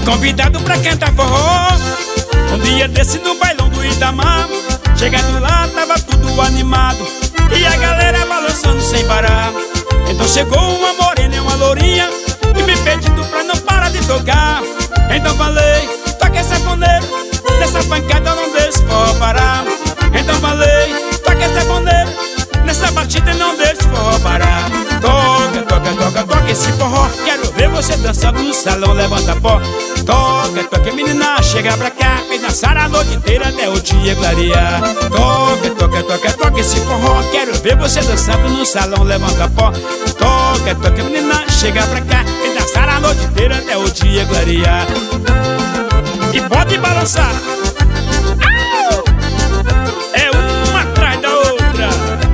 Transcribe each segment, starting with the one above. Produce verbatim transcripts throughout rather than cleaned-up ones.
convidado pra cantar forró um dia desse no bailão do Itamar. Chegando lá tava tudo animado e a galera balançando sem parar. Então chegou uma morena e uma lourinha e me pedindo pra não parar de tocar. Então falei, toca esse sanfoneiro, nessa pancada não deixe forró parar. Então falei, toca esse sanfoneiro, nessa batida não deixe forró parar. Toca, toca, toca, toca esse forró, quero ver você dançando no salão, levanta pó. Toca, toca menina, chega pra cá, vem dançar a noite inteira até o dia clarear. Toca, toca, toca, toca esse forró, quero ver você dançando no salão, levanta pó. Toca, toca menina, chega pra cá, vem dançar a noite inteira até o dia clarear. E pode balançar. É uma atrás da outra.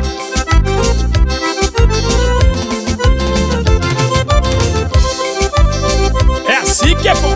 É assim que é bom.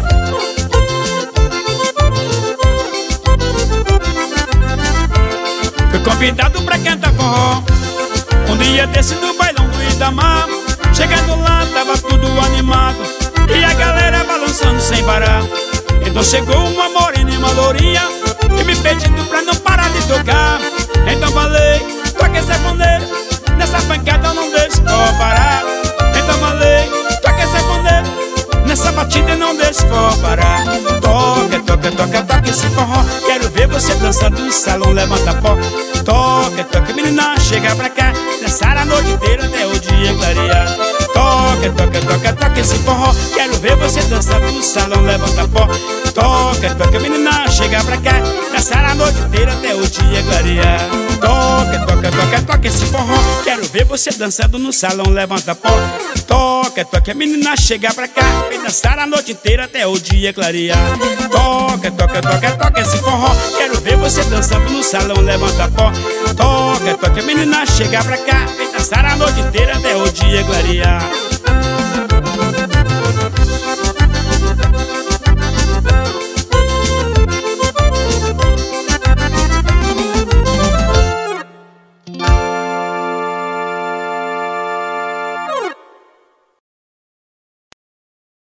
Fui convidado pra cantar forró um dia desse no bailão do Itamar. Chegando lá tava tudo animado e a galera balançando sem parar. Então chegou uma morena e uma lourinha e me pedindo pra não parar de tocar. Então falei, toca esse sanfoneiro, nessa pancada não deixe forró parar. Então falei, toca esse sanfoneiro, nessa batida não deixe forró parar. Toca, toca, toca, toca esse forró, quero ver você dançando no salão, levanta pó. Toca, toca menina, chega pra cá, dançar a noite inteira até o dia clarear. Toca, toca, toca, toca esse forró, quero ver você dançando no salão, levanta pó. Toca, toca menina, chega pra cá, dançar a noite inteira até o dia clarear. Toca, toca, toca, toca esse forró, quero ver você dançando no salão, levanta pó. Toca, toca menina, chega pra cá, vem dançar a noite inteira até o dia clarear. Toca, toca, toca, toca esse forró, quero ver você dançando no salão, levanta pó. Toca, toca menina, chega pra cá, vem dançar a noite inteira até o dia clarear.